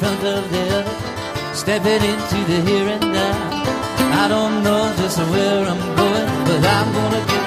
front of the other, stepping into the here and now. I don't know just where I'm going, but I'm gonna get